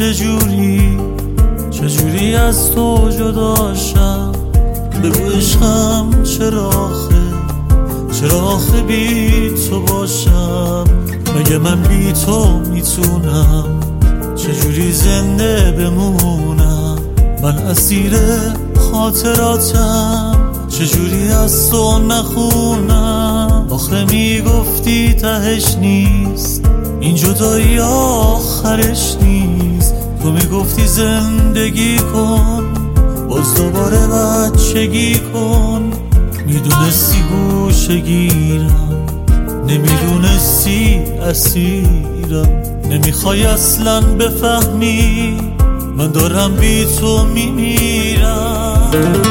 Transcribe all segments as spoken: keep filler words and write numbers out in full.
چجوری چجوری از تو جداشم. بگو عشقم چراخه چراخه بی تو باشم. مگه من بی تو میتونم چجوری زنده بمونم؟ من اسیر خاطراتم چجوری از تو نخونم؟ آخه میگفتی تهش نیست این جدایی آخرش نیست. تو میگفتی زندگی کن باز دوباره بچگی کن. میدونستی گوشه گیرم نمیدونستی اسیرم. نمیخوای اصلا بفهمی من دارم بی تو میمیرم.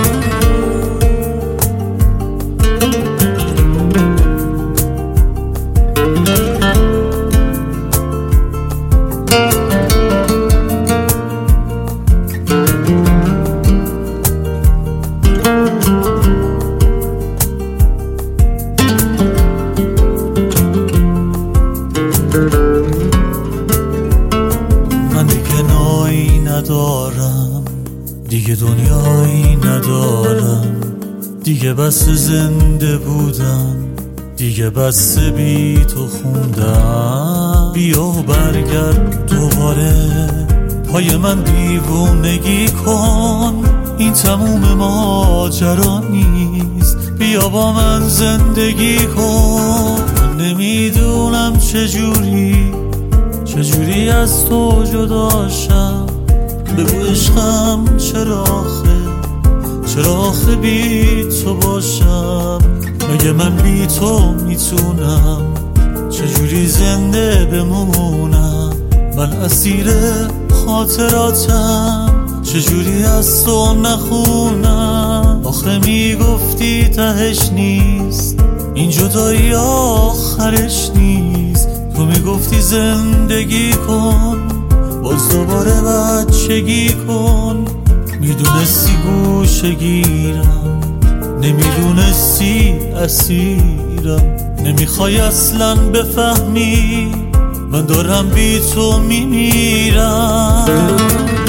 من دیگه نایی ندارم دیگه دنیایی ندارم. دیگه بس زنده بودم دیگه بس بی تو خوندم. بیا و برگرد دوباره پای من دیوونگی کن. این تموم ماجرا نیست بیا با من زندگی کن. من نمیدونم چجوری چجوری از تو جداشم. بگو عشقم چراخه چراخه بی تو باشم. مگه من بی تو میتونم چجوری زنده بمونم؟ من اسیر خاطراتم چجوری از تو نخونم؟ آخه میگفتی تهش نیست این جدایی آخرش نیست. تو میگفتی زندگی کن باز دوباره بچگی کن. میدونستی گوشه گیرم نمیدونستی اسیرم. نمیخوای اصلا بفهمی من دارم بی تو میمیرم.